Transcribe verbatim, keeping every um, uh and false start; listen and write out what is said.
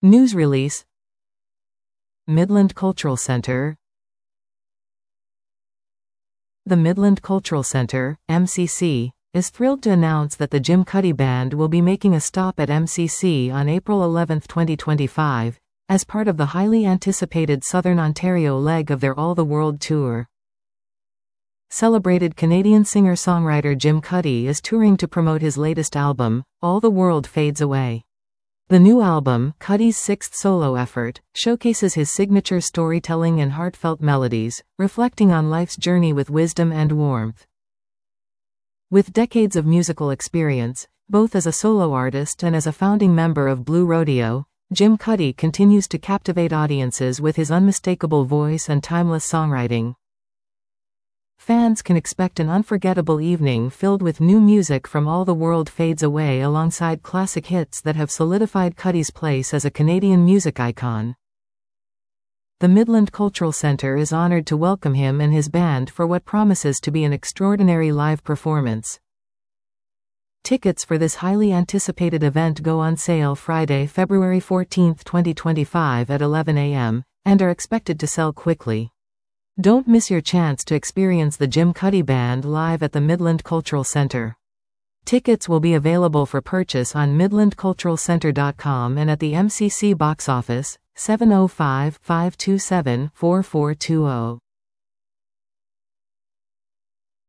News release. Midland Cultural Center. The Midland Cultural Center, M C C, is thrilled to announce that the Jim Cuddy Band will be making a stop at M C C on April eleventh twenty twenty-five, as part of the highly anticipated Southern Ontario leg of their All the World tour. Celebrated Canadian singer-songwriter Jim Cuddy is touring to promote his latest album, All the World Fades Away. The new album, Cuddy's sixth solo effort, showcases his signature storytelling and heartfelt melodies, reflecting on life's journey with wisdom and warmth. With decades of musical experience, both as a solo artist and as a founding member of Blue Rodeo, Jim Cuddy continues to captivate audiences with his unmistakable voice and timeless songwriting. Fans can expect an unforgettable evening filled with new music from All the World Fades Away alongside classic hits that have solidified Cuddy's place as a Canadian music icon. The Midland Cultural Center is honored to welcome him and his band for what promises to be an extraordinary live performance. Tickets for this highly anticipated event go on sale Friday, February fourteenth twenty twenty-five at eleven a m, and are expected to sell quickly. Don't miss your chance to experience the Jim Cuddy Band live at the Midland Cultural Center. Tickets will be available for purchase on midland cultural center dot com and at the M C C box office, seven oh five, five two seven, four four two zero.